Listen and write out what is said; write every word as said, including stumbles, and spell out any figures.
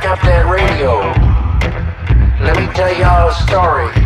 crank up that radio. Let me tell y'all a story.